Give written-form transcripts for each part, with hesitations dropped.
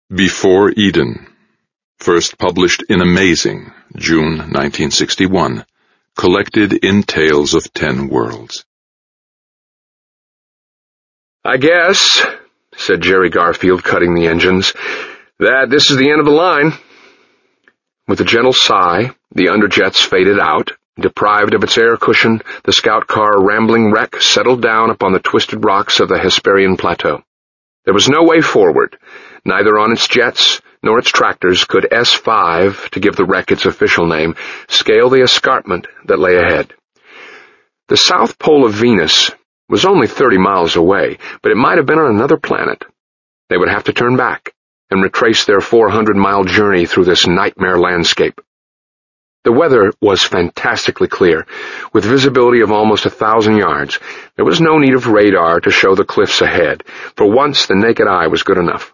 Before Eden. First published in Amazing, June 1961. Collected in Tales of 10 Worlds. "I guess," said Jerry Garfield, cutting the engines, "that this is the end of the line." With a gentle sigh, the underjets faded out. Deprived of its air cushion, the scout car rambling wreck settled down upon the twisted rocks of the Hesperian Plateau. There was no way forward. Neither on its jets nor its tractors could S5, to give the wreck its official name, scale the escarpment that lay ahead. The south pole of Venus was only 30 miles away, but it might have been on another planet. They would have to turn back and retrace their 400-mile journey through this nightmare landscape. The weather was fantastically clear, with visibility of almost 1,000 yards. There was no need of radar to show the cliffs ahead. For once, the naked eye was good enough.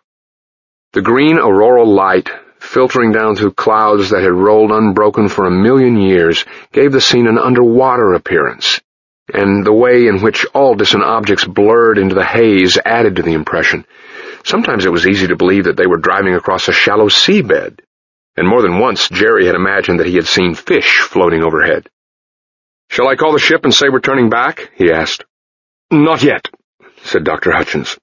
The green auroral light, filtering down through clouds that had rolled unbroken for 1,000,000 years, gave the scene an underwater appearance, and the way in which all distant objects blurred into the haze added to the impression. Sometimes it was easy to believe that they were driving across a shallow seabed, and more than once Jerry had imagined that he had seen fish floating overhead. "Shall I call the ship and say we're turning back?" he asked. "Not yet," said Dr. Hutchins.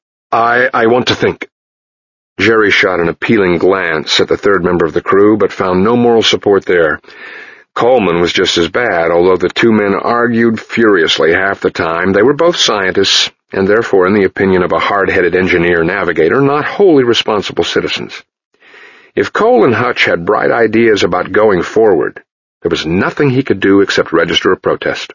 I want to think." Jerry shot an appealing glance at the third member of the crew, but found no moral support there. Coleman was just as bad, although the two men argued furiously half the time. They were both scientists, and therefore, in the opinion of a hard-headed engineer-navigator, not wholly responsible citizens. If Cole and Hutch had bright ideas about going forward, there was nothing he could do except register a protest.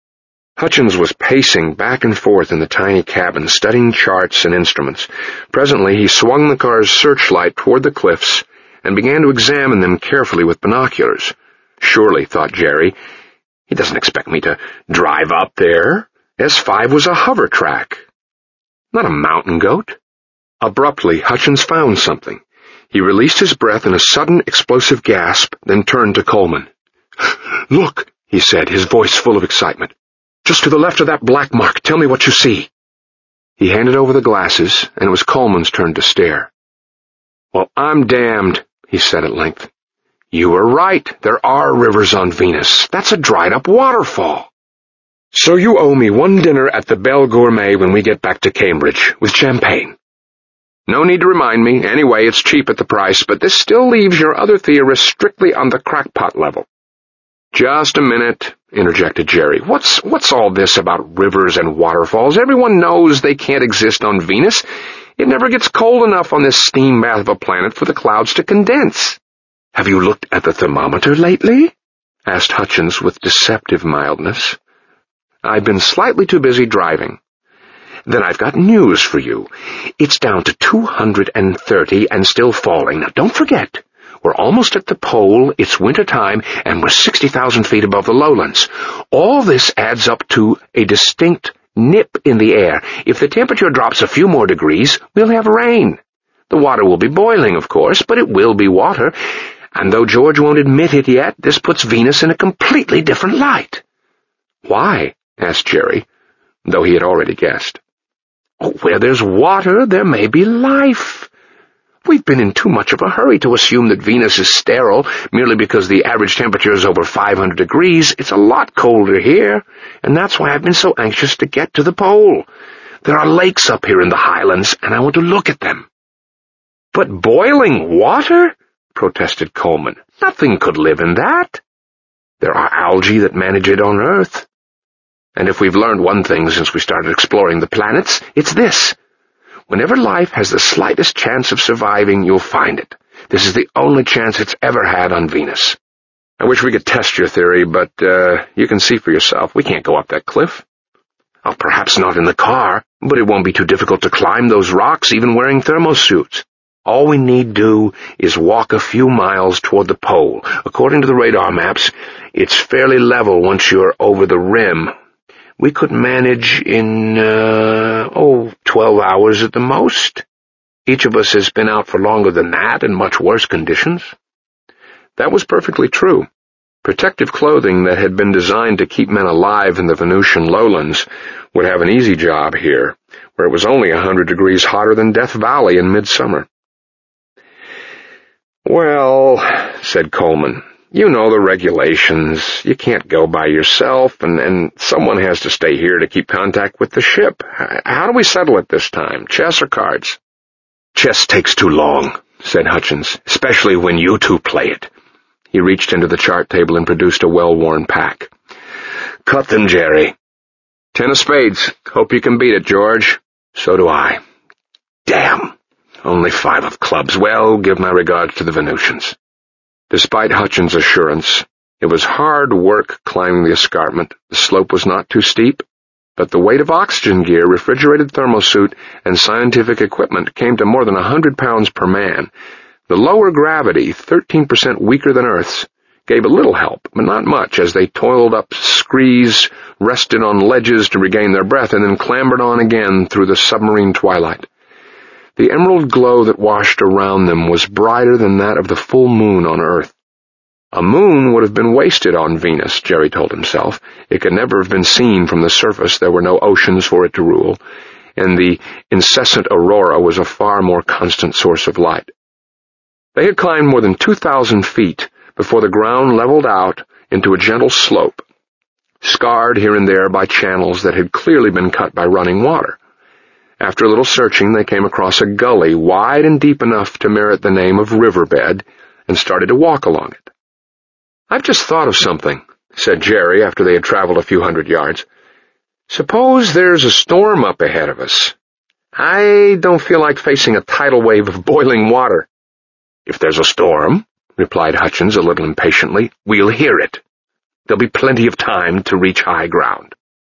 Hutchins was pacing back and forth in the tiny cabin, studying charts and instruments. Presently, he swung the car's searchlight toward the cliffs and began to examine them carefully with binoculars. Surely, thought Jerry, he doesn't expect me to drive up there. S5 was a hover track, not a mountain goat. Abruptly, Hutchins found something. He released his breath in a sudden explosive gasp, then turned to Coleman. "Look," he said, his voice full of excitement. "Just to the left of that black mark. Tell me what you see." He handed over the glasses, and it was Coleman's turn to stare. "Well, I'm damned," he said at length. "You were right. There are rivers on Venus. That's a dried-up waterfall. So you owe me one dinner at the Belle Gourmet when we get back to Cambridge, with champagne. No need to remind me. Anyway, it's cheap at the price, but this still leaves your other theorists strictly on the crackpot level." "Just a minute," interjected Jerry. What's all this about rivers and waterfalls? Everyone knows they can't exist on Venus. It never gets cold enough on this steam bath of a planet for the clouds to condense." "Have you looked at the thermometer lately?" asked Hutchins with deceptive mildness. "I've been slightly too busy driving." "Then I've got news for you. It's down to 230 and still falling. Now, don't forget, we're almost at the pole, it's winter time, and we're 60,000 feet above the lowlands. All this adds up to a distinct nip in the air. If the temperature drops a few more degrees, we'll have rain. The water will be boiling, of course, but it will be water, and though George won't admit it yet, this puts Venus in a completely different light." "Why?" asked Jerry, though he had already guessed. "Oh, where there's water, there may be life. We've been in too much of a hurry to assume that Venus is sterile merely because the average temperature is over 500 degrees. It's a lot colder here, and that's why I've been so anxious to get to the pole. There are lakes up here in the highlands, and I want to look at them." "But boiling water?" protested Coleman. "Nothing could live in that. There are algae that manage it on Earth. And if we've learned one thing since we started exploring the planets, it's this. Whenever life has the slightest chance of surviving, you'll find it. This is the only chance it's ever had on Venus. I wish we could test your theory, but you can see for yourself. We can't go up that cliff. Oh, perhaps not in the car, but it won't be too difficult to climb those rocks even wearing thermosuits. All we need do is walk a few miles toward the pole. According to the radar maps, it's fairly level once you're over the rim. We could manage in, 12 hours at the most. Each of us has been out for longer than that in much worse conditions." That was perfectly true. Protective clothing that had been designed to keep men alive in the Venusian lowlands would have an easy job here, where it was only 100 degrees hotter than Death Valley in midsummer. "Well," said Coleman, "you know the regulations. You can't go by yourself, and someone has to stay here to keep contact with the ship. How do we settle it this time, chess or cards?" "Chess takes too long," said Hutchins, "especially when you two play it." He reached into the chart table and produced a well-worn pack. "Cut them, Jerry." "10 of spades. Hope you can beat it, George." "So do I." "Damn. Only 5 of clubs. Well, give my regards to the Venusians." Despite Hutchins' assurance, it was hard work climbing the escarpment. The slope was not too steep, but the weight of oxygen gear, refrigerated thermosuit, and scientific equipment came to more than 100 pounds per man. The lower gravity, 13% weaker than Earth's, gave a little help, but not much, as they toiled up screes, rested on ledges to regain their breath, and then clambered on again through the submarine twilight. The emerald glow that washed around them was brighter than that of the full moon on Earth. A moon would have been wasted on Venus, Jerry told himself. It could never have been seen from the surface. There were no oceans for it to rule, and the incessant aurora was a far more constant source of light. They had climbed more than 2,000 feet before the ground leveled out into a gentle slope, scarred here and there by channels that had clearly been cut by running water. After a little searching, they came across a gully wide and deep enough to merit the name of riverbed, and started to walk along it. "I've just thought of something," said Jerry after they had traveled a few hundred yards. "Suppose there's a storm up ahead of us. I don't feel like facing a tidal wave of boiling water." "If there's a storm," replied Hutchins a little impatiently, "we'll hear it. There'll be plenty of time to reach high ground."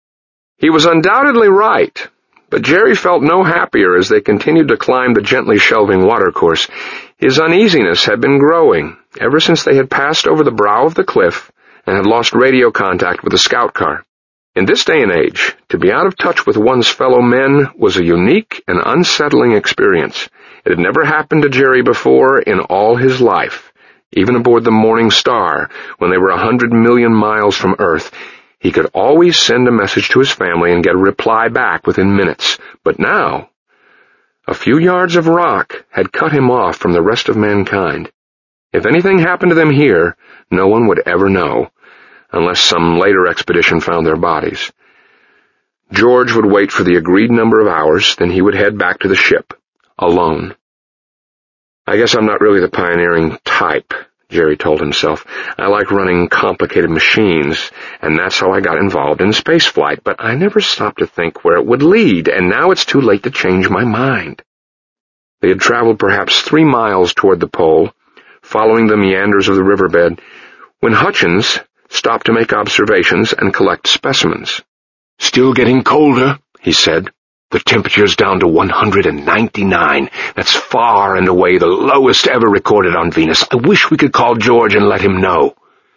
He was undoubtedly right, but Jerry felt no happier as they continued to climb the gently shelving watercourse. His uneasiness had been growing ever since they had passed over the brow of the cliff and had lost radio contact with the scout car. In this day and age, to be out of touch with one's fellow men was a unique and unsettling experience. It had never happened to Jerry before in all his life. Even aboard the Morning Star, when they were 100 million miles from Earth, he could always send a message to his family and get a reply back within minutes. But now, a few yards of rock had cut him off from the rest of mankind. If anything happened to them here, no one would ever know, unless some later expedition found their bodies. George would wait for the agreed number of hours, then he would head back to the ship, alone. "I guess I'm not really the pioneering type," Jerry told himself. "I like running complicated machines, and that's how I got involved in spaceflight, but I never stopped to think where it would lead, and now it's too late to change my mind." They had traveled perhaps 3 miles toward the pole, following the meanders of the riverbed, when Hutchins stopped to make observations and collect specimens. "Still getting colder," he said. "The temperature's down to 199. That's far and away the lowest ever recorded on Venus. I wish we could call George and let him know."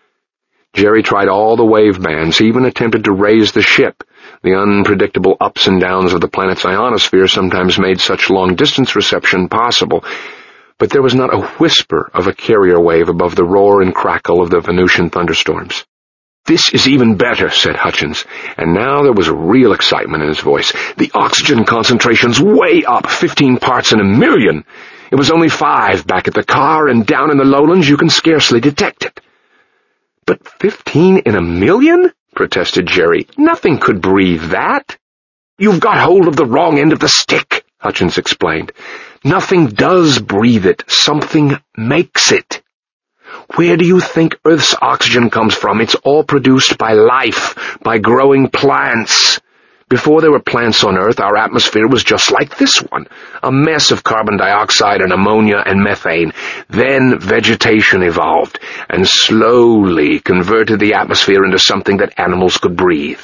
Jerry tried all the wave bands, even attempted to raise the ship. The unpredictable ups and downs of the planet's ionosphere sometimes made such long-distance reception possible, but there was not a whisper of a carrier wave above the roar and crackle of the Venusian thunderstorms. "This is even better," said Hutchins, and now there was real excitement in his voice. "The oxygen concentration's way up, 15 parts in a million. It was only 5 back at the car, and down in the lowlands you can scarcely detect it." "But 15 in a million?" protested Jerry. "Nothing could breathe that." "You've got hold of the wrong end of the stick," Hutchins explained. "Nothing does breathe it. Something makes it. Where do you think Earth's oxygen comes from? It's all produced by life, by growing plants. Before there were plants on Earth, our atmosphere was just like this one, a mess of carbon dioxide and ammonia and methane. Then vegetation evolved and slowly converted the atmosphere into something that animals could breathe."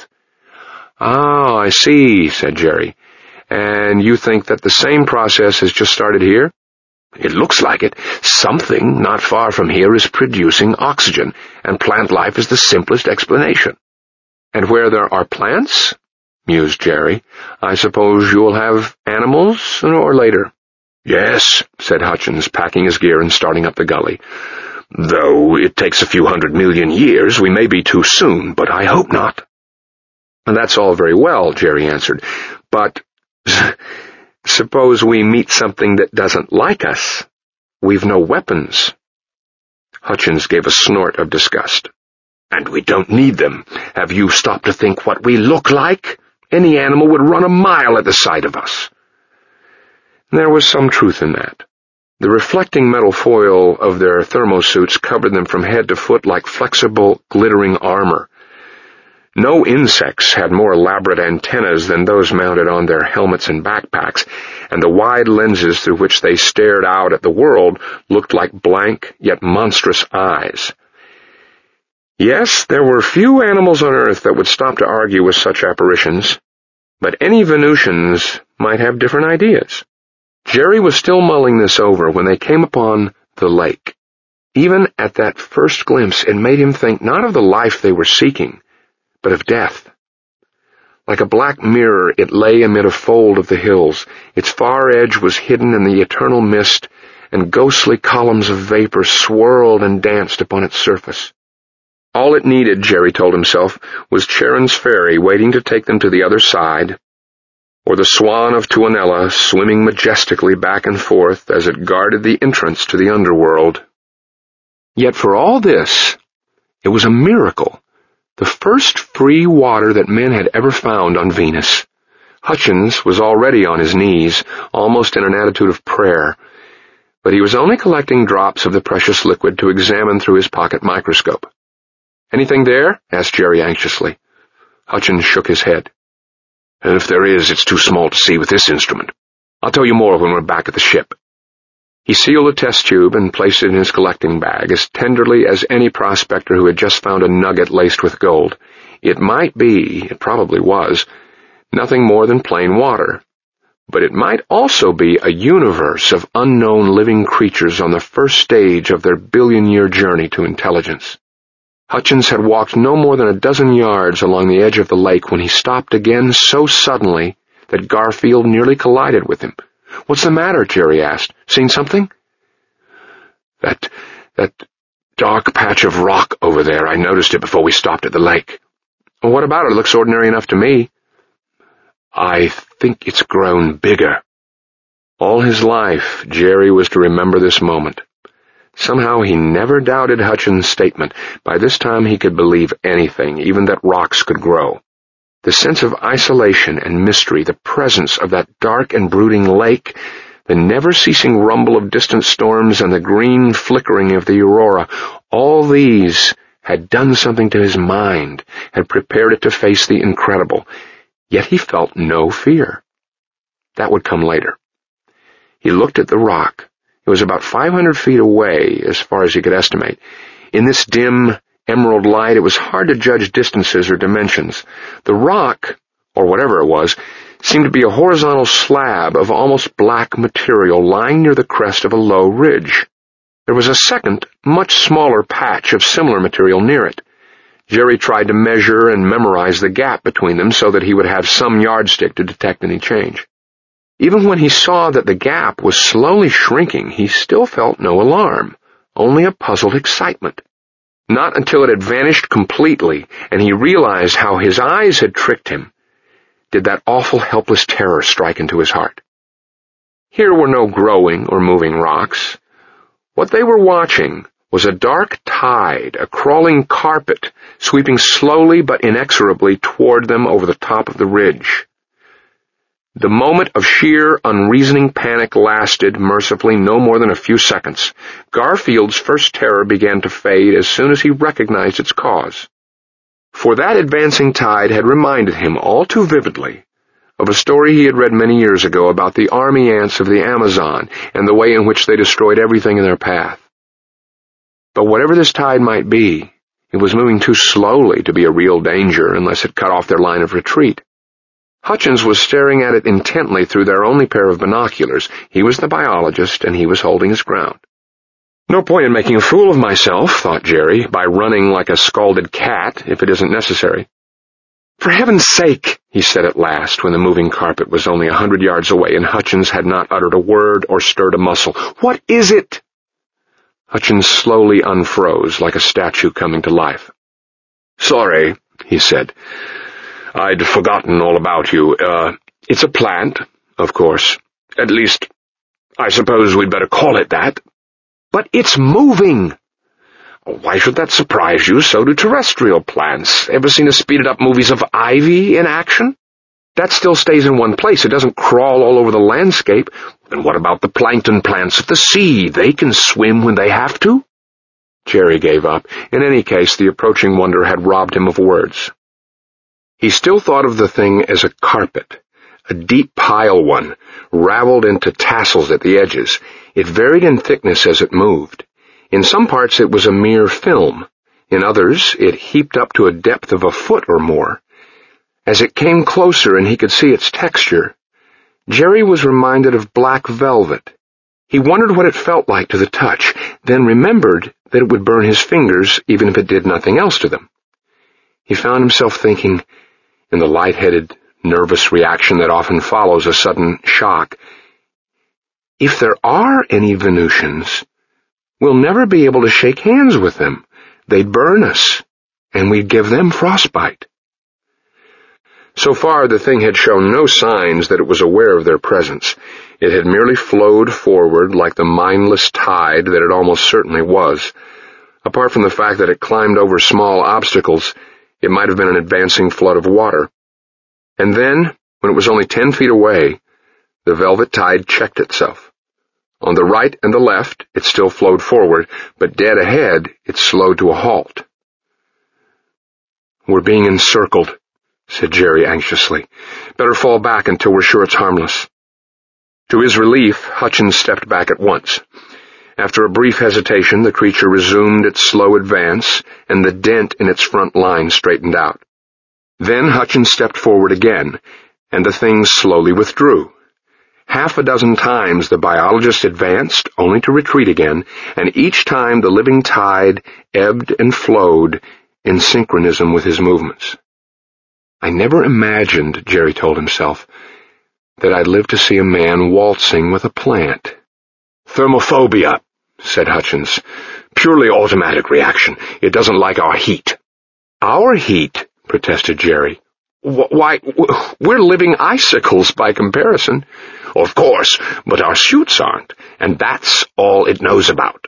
"Oh, I see," said Jerry. "And you think that the same process has just started here?" "It looks like it. Something not far from here is producing oxygen, and plant life is the simplest explanation." "And where there are plants," mused Jerry, "I suppose you'll have animals sooner or later." "Yes," said Hutchins, packing his gear and starting up the gully. "Though it takes a few 100 million years, we may be too soon, but I hope not." "And that's all very well," Jerry answered, "but suppose we meet something that doesn't like us. We've no weapons, Hutchins gave a snort of disgust. "And we don't need them. Have you stopped to think what we look like? Any animal would run a mile at the sight of us." There was some truth in that. The reflecting metal foil of their thermosuits covered them from head to foot like flexible, glittering armor. No insects had more elaborate antennas than those mounted on their helmets and backpacks, and the wide lenses through which they stared out at the world looked like blank yet monstrous eyes. Yes, there were few animals on Earth that would stop to argue with such apparitions, but any Venusians might have different ideas. Jerry was still mulling this over when they came upon the lake. Even at that first glimpse, it made him think not of the life they were seeking, but of death. Like a black mirror, it lay amid a fold of the hills. Its far edge was hidden in the eternal mist, and ghostly columns of vapor swirled and danced upon its surface. All it needed, Jerry told himself, was Charon's ferry waiting to take them to the other side, or the Swan of Tuonela swimming majestically back and forth as it guarded the entrance to the underworld. Yet for all this, it was a miracle, the first free water that men had ever found on Venus. Hutchins was already on his knees, almost in an attitude of prayer, but he was only collecting drops of the precious liquid to examine through his pocket microscope. "Anything there?" asked Jerry anxiously. Hutchins shook his head. "If there is, it's too small to see with this instrument. I'll tell you more when we're back at the ship." He sealed the test tube and placed it in his collecting bag as tenderly as any prospector who had just found a nugget laced with gold. It might be, it probably was, nothing more than plain water, but it might also be a universe of unknown living creatures on the first stage of their billion-year journey to intelligence. Hutchins had walked no more than a dozen yards along the edge of the lake when he stopped again so suddenly that Garfield nearly collided with him. "What's the matter?" Jerry asked. "Seen something?" That dark patch of rock over there. I noticed it before we stopped at the lake." "Well, what about it? It looks ordinary enough to me." "I think it's grown bigger." All his life, Jerry was to remember this moment. Somehow he never doubted Hutchins' statement. By this time he could believe anything, even that rocks could grow. The sense of isolation and mystery, the presence of that dark and brooding lake, the never-ceasing rumble of distant storms, and the green flickering of the aurora, all these had done something to his mind, had prepared it to face the incredible. Yet he felt no fear. That would come later. He looked at the rock. It was about 500 feet away, as far as he could estimate. In this dim, emerald light, it was hard to judge distances or dimensions. The rock, or whatever it was, seemed to be a horizontal slab of almost black material lying near the crest of a low ridge. There was a second, much smaller patch of similar material near it. Jerry tried to measure and memorize the gap between them so that he would have some yardstick to detect any change. Even when he saw that the gap was slowly shrinking, he still felt no alarm, only a puzzled excitement. Not until it had vanished completely, and he realized how his eyes had tricked him, did that awful, helpless terror strike into his heart. Here were no growing or moving rocks. What they were watching was a dark tide, a crawling carpet, sweeping slowly but inexorably toward them over the top of the ridge. The moment of sheer, unreasoning panic lasted, mercifully, no more than a few seconds. Garfield's first terror began to fade as soon as he recognized its cause. For that advancing tide had reminded him all too vividly of a story he had read many years ago about the army ants of the Amazon and the way in which they destroyed everything in their path. But whatever this tide might be, it was moving too slowly to be a real danger unless it cut off their line of retreat. Hutchins was staring at it intently through their only pair of binoculars. He was the biologist, and he was holding his ground. "No point in making a fool of myself," thought Jerry, "by running like a scalded cat, if it isn't necessary." "For heaven's sake," he said at last, when the moving carpet was only 100 yards away and Hutchins had not uttered a word or stirred a muscle. "What is it?" Hutchins slowly unfroze, like a statue coming to life. "Sorry," he said. "I'd forgotten all about you. It's a plant, of course. At least, I suppose we'd better call it that." "But it's moving!" Why should that surprise you? So do terrestrial plants. Ever seen the speeded-up movies of ivy in action? That still stays in one place. It doesn't crawl all over the landscape. Then what about the plankton plants of the sea? They can swim when they have to? Jerry gave up. In any case, the approaching wonder had robbed him of words. He still thought of the thing as a carpet, a deep pile one, raveled into tassels at the edges. It varied in thickness as it moved. In some parts it was a mere film. In others, it heaped up to a depth of a foot or more. As it came closer and he could see its texture, Jerry was reminded of black velvet. He wondered what it felt like to the touch, then remembered that it would burn his fingers even if it did nothing else to them. He found himself thinking, in the light-headed, nervous reaction that often follows a sudden shock, if there are any Venusians, we'll never be able to shake hands with them. They'd burn us, and we'd give them frostbite. So far, the thing had shown no signs that it was aware of their presence. It had merely flowed forward like the mindless tide that it almost certainly was. Apart from the fact that it climbed over small obstacles, it might have been an advancing flood of water. And then, when it was only 10 feet away, the velvet tide checked itself. On the right and the left, it still flowed forward, but dead ahead, it slowed to a halt. "We're being encircled," said Jerry anxiously. "Better fall back until we're sure it's harmless." To his relief, Hutchins stepped back at once. After a brief hesitation, the creature resumed its slow advance, and the dent in its front line straightened out. Then Hutchins stepped forward again, and the thing slowly withdrew. Half a dozen times the biologist advanced, only to retreat again, and each time the living tide ebbed and flowed in synchronism with his movements. "I never imagined," Jerry told himself, "that I'd live to see a man waltzing with a plant." "Thermophobia," said Hutchins. "Purely automatic reaction. It doesn't like our heat." "Our heat?" protested Jerry. "Why, we're living icicles by comparison." "Of course, but our suits aren't, and that's all it knows about."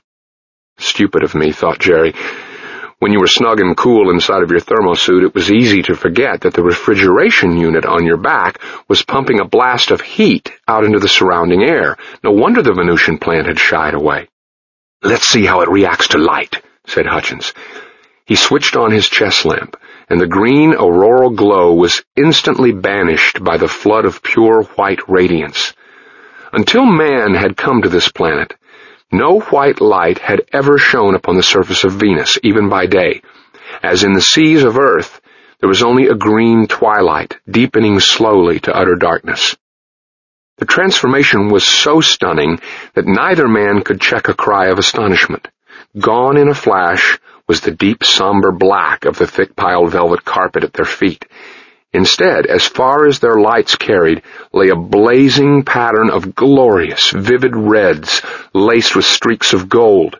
Stupid of me, thought Jerry. When you were snug and cool inside of your thermosuit, it was easy to forget that the refrigeration unit on your back was pumping a blast of heat out into the surrounding air. No wonder the Venusian plant had shied away. "Let's see how it reacts to light," said Hutchins. He switched on his chest lamp, and the green auroral glow was instantly banished by the flood of pure white radiance. Until man had come to this planet, no white light had ever shone upon the surface of Venus, even by day. As in the seas of Earth, there was only a green twilight, deepening slowly to utter darkness. The transformation was so stunning that neither man could check a cry of astonishment. Gone in a flash was the deep somber black of the thick-piled velvet carpet at their feet. Instead, as far as their lights carried, lay a blazing pattern of glorious, vivid reds, laced with streaks of gold.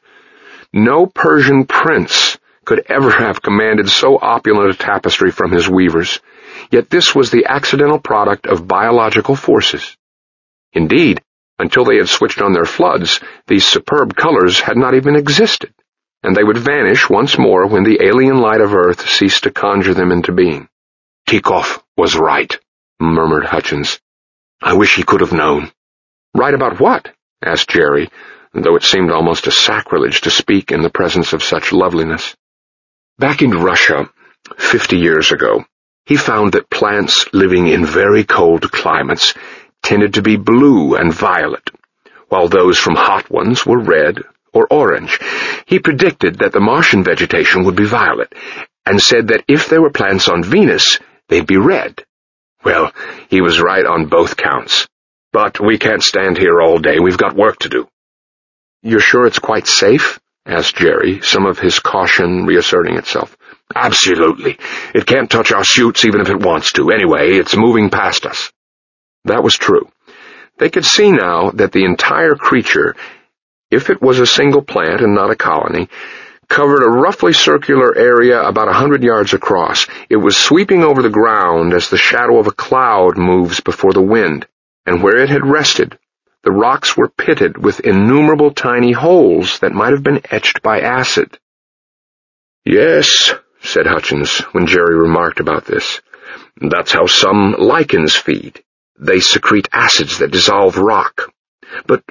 No Persian prince could ever have commanded so opulent a tapestry from his weavers, yet this was the accidental product of biological forces. Indeed, until they had switched on their floods, these superb colors had not even existed, and they would vanish once more when the alien light of Earth ceased to conjure them into being. "Tikoff was right," murmured Hutchins. "I wish he could have known." "Right about what?" asked Jerry, though it seemed almost a sacrilege to speak in the presence of such loveliness. "Back in Russia, 50 years ago, he found that plants living in very cold climates tended to be blue and violet, while those from hot ones were red or orange. He predicted that the Martian vegetation would be violet, and said that if there were plants on Venus, they'd be red. Well, he was right on both counts. But we can't stand here all day. We've got work to do." "You're sure it's quite safe?" asked Jerry, some of his caution reasserting itself. "Absolutely. It can't touch our suits even if it wants to. Anyway, it's moving past us." That was true. They could see now that the entire creature, if it was a single plant and not a colony, covered a roughly circular area about 100 yards across. It was sweeping over the ground as the shadow of a cloud moves before the wind, and where it had rested, the rocks were pitted with innumerable tiny holes that might have been etched by acid. "Yes," said Hutchins, when Jerry remarked about this. "That's how some lichens feed. They secrete acids that dissolve rock. But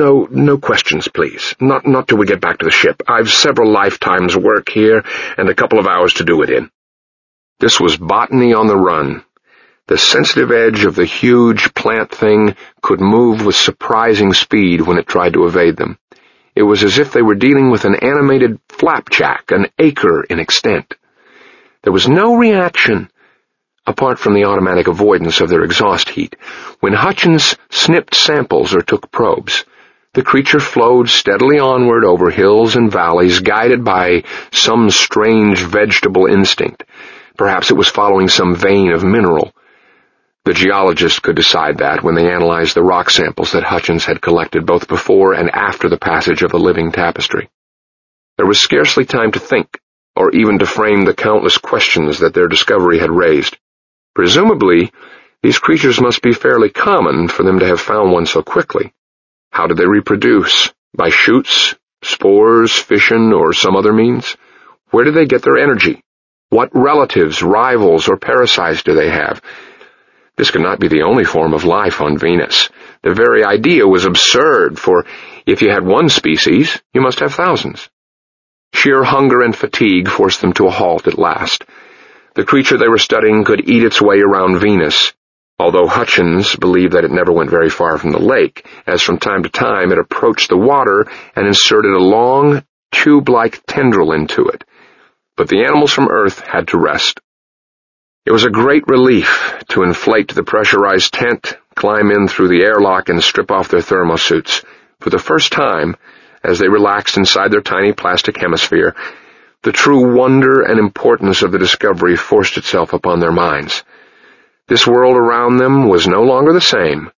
no questions, please. Not till we get back to the ship. I've several lifetimes' work here, and a couple of hours to do it in." This was botany on the run. The sensitive edge of the huge plant thing could move with surprising speed when it tried to evade them. It was as if they were dealing with an animated flapjack, an acre in extent. There was no reaction, apart from the automatic avoidance of their exhaust heat. When Hutchins snipped samples or took probes, the creature flowed steadily onward over hills and valleys, guided by some strange vegetable instinct. Perhaps it was following some vein of mineral. The geologist could decide that when they analyzed the rock samples that Hutchins had collected both before and after the passage of the living tapestry. There was scarcely time to think, or even to frame the countless questions that their discovery had raised. Presumably, these creatures must be fairly common for them to have found one so quickly. How did they reproduce? By shoots, spores, fission, or some other means? Where did they get their energy? What relatives, rivals, or parasites do they have? This could not be the only form of life on Venus. The very idea was absurd, for if you had one species, you must have thousands. Sheer hunger and fatigue forced them to a halt at last. The creature they were studying could eat its way around Venus, although Hutchins believed that it never went very far from the lake, as from time to time it approached the water and inserted a long, tube-like tendril into it. But the animals from Earth had to rest. It was a great relief to inflate the pressurized tent, climb in through the airlock, and strip off their thermosuits. For the first time, as they relaxed inside their tiny plastic hemisphere, the true wonder and importance of the discovery forced itself upon their minds. This world around them was no longer the same.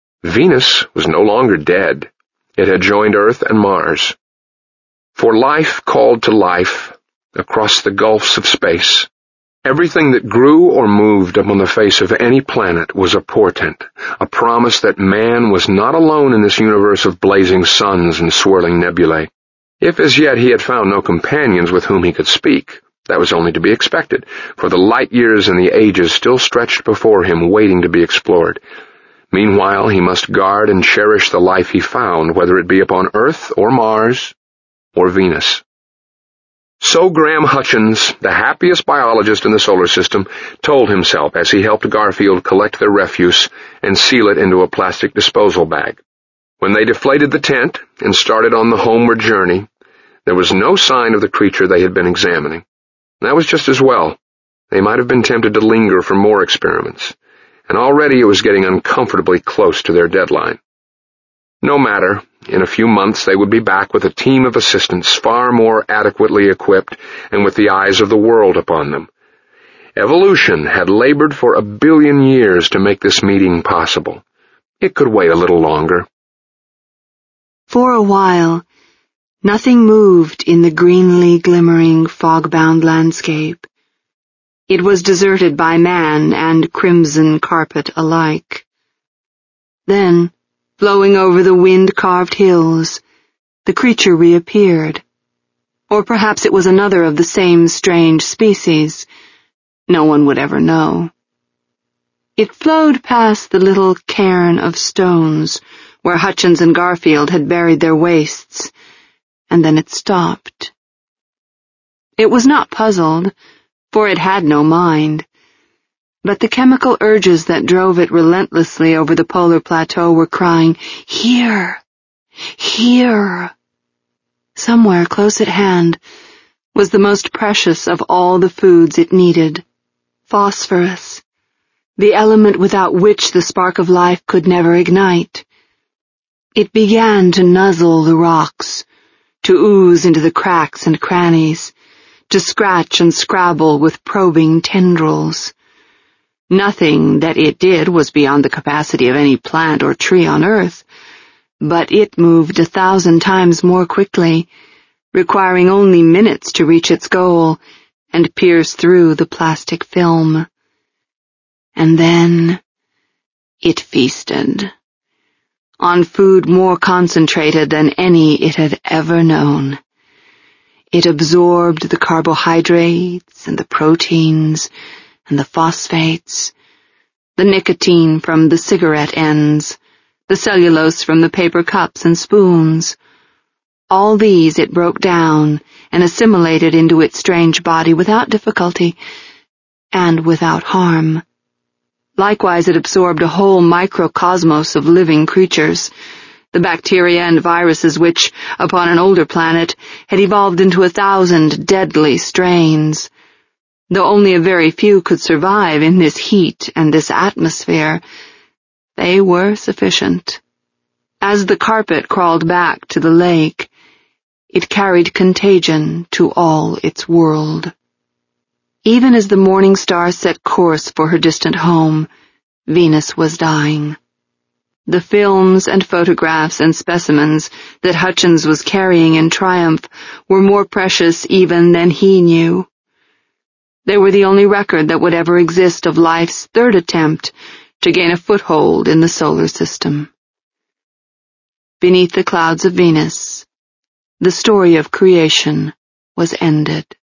Venus was no longer dead. It had joined Earth and Mars. For life called to life across the gulfs of space. Everything that grew or moved upon the face of any planet was a portent, a promise that man was not alone in this universe of blazing suns and swirling nebulae. If as yet he had found no companions with whom he could speak, that was only to be expected, for the light years and the ages still stretched before him, waiting to be explored. Meanwhile, he must guard and cherish the life he found, whether it be upon Earth or Mars or Venus. So Graham Hutchins, the happiest biologist in the solar system, told himself as he helped Garfield collect their refuse and seal it into a plastic disposal bag. When they deflated the tent and started on the homeward journey, there was no sign of the creature they had been examining. That was just as well. They might have been tempted to linger for more experiments, and already it was getting uncomfortably close to their deadline. No matter. In a few months they would be back with a team of assistants far more adequately equipped and with the eyes of the world upon them. Evolution had labored for 1 billion years to make this meeting possible. It could wait a little longer. For a while, nothing moved in the greenly glimmering, fog-bound landscape. It was deserted by man and crimson carpet alike. Then, flowing over the wind-carved hills, the creature reappeared. Or perhaps it was another of the same strange species. No one would ever know. It flowed past the little cairn of stones where Hutchins and Garfield had buried their wastes, and then it stopped. It was not puzzled, for it had no mind. But the chemical urges that drove it relentlessly over the polar plateau were crying, "Here! Here!" Somewhere close at hand was the most precious of all the foods it needed, phosphorus, the element without which the spark of life could never ignite. It began to nuzzle the rocks, to ooze into the cracks and crannies, to scratch and scrabble with probing tendrils. Nothing that it did was beyond the capacity of any plant or tree on Earth, but it moved 1,000 times more quickly, requiring only minutes to reach its goal and pierce through the plastic film. And then it feasted on food more concentrated than any it had ever known. It absorbed the carbohydrates and the proteins and the phosphates, the nicotine from the cigarette ends, the cellulose from the paper cups and spoons. All these it broke down and assimilated into its strange body without difficulty and without harm. Likewise, it absorbed a whole microcosmos of living creatures, the bacteria and viruses which, upon an older planet, had evolved into 1,000 deadly strains. Though only a very few could survive in this heat and this atmosphere, they were sufficient. As the carpet crawled back to the lake, it carried contagion to all its world. Even as the morning star set course for her distant home, Venus was dying. The films and photographs and specimens that Hutchins was carrying in triumph were more precious even than he knew. They were the only record that would ever exist of life's third attempt to gain a foothold in the solar system. Beneath the clouds of Venus, the story of creation was ended.